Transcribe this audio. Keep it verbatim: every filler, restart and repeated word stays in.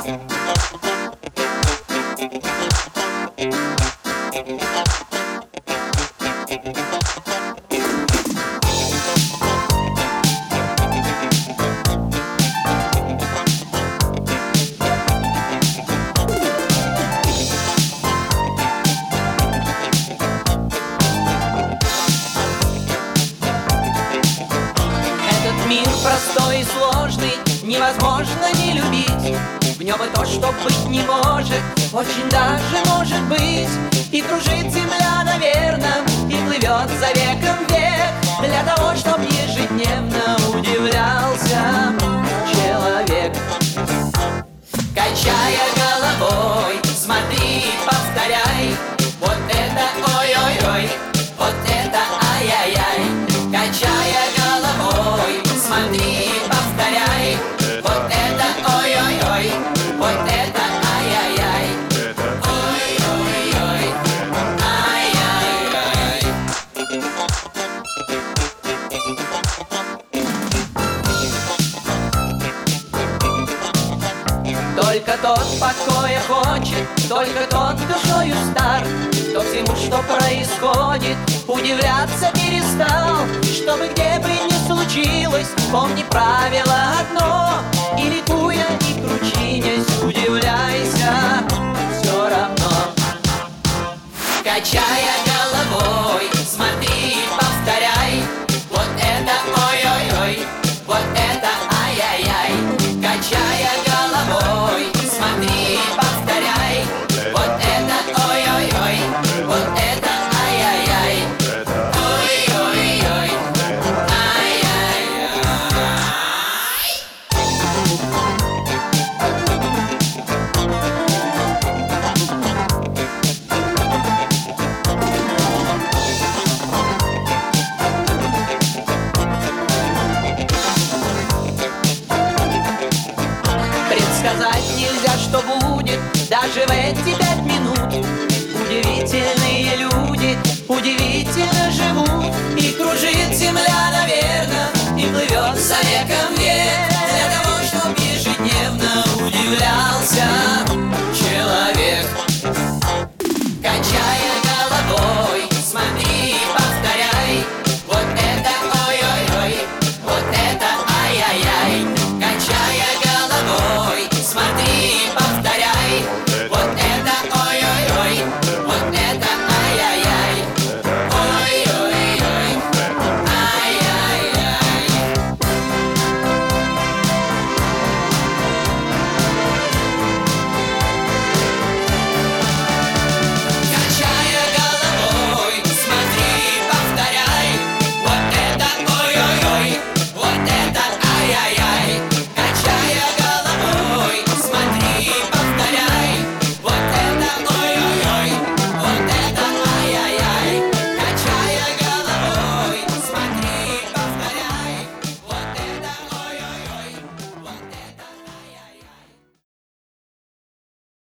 Мир простой и сложный, невозможно не любить. В нем и то, что быть не может, очень даже может быть. И кружит земля, наверно, и плывет за веком век, для того, чтоб ежедневно удивлялся человек. Качая головой, смотри, повторяй, вот это ой-ой-ой, вот это ай-яй-яй. Качая головой, смотри, повторяй, вот это ой-ой-ой, вот это ай-яй-яй. Ой-ой-ой, ай-яй-яй. Только тот покоя хочет, только тот душою стар, кто всему, что происходит, удивляться перестал. Чтобы где бы ни случилось, помни правило одно: и ликуя, и кручинясь, удивляйся все равно. Качая головой, смотри, повторяй, вот это ой-ой-ой, вот это ай-яй-яй. Качая головой, смотри, повторяй, вот это ой-ой-ой, вот это ай-яй-яй. Ой-ой-ой, ай-яй-яй. Предсказать нельзя, что будет даже в эти пять минут. Удивительные люди удивительно живут, и кружит земля, наверно, и плывет за веком век,